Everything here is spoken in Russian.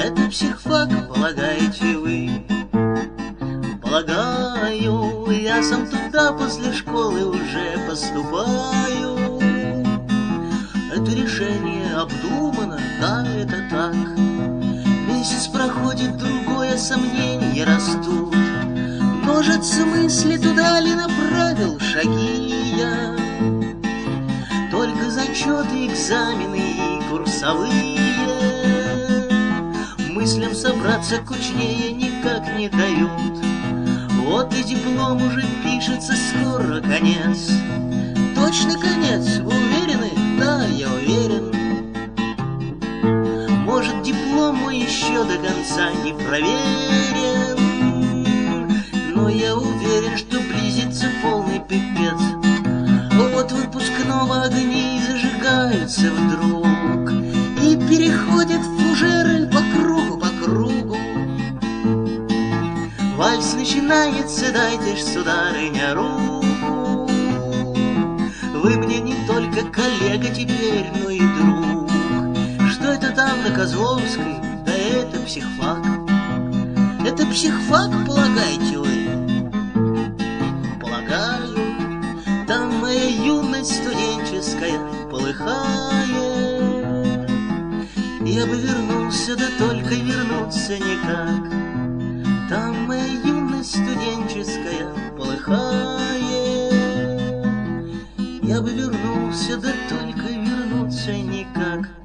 Это психфак, полагаете вы? Полагаю, я сам туда после школы уже поступаю. Это решение обдумано, да, это так. Месяц проходит, другое, сомнения растут. Множатся мысли, туда ли направил шаги я. Только зачеты, экзамены и курсовые мыслям собраться кучнее никак не дают. Вот и диплом уже пишется, скоро конец. Точно конец, вы уверены? Да, я уверен. Может, диплом мой еще до конца не проверен, но я уверен, что близится полный пипец. Вот выпускного огни зажигаются вдруг и переходят в фужеры по кругу, по кругу. Вальс начинается, дайте ж, сударыня, руку. Вы мне не только коллега теперь, но и друг. Что это там на Козловской? Да это психфак. Это психфак, полагаете вы? Полагаю, там моя юность студенческая полыхает. Я бы вернулся, да только вернуться никак. Там моя юность студенческая полыхает. Я бы вернулся, да только вернуться никак.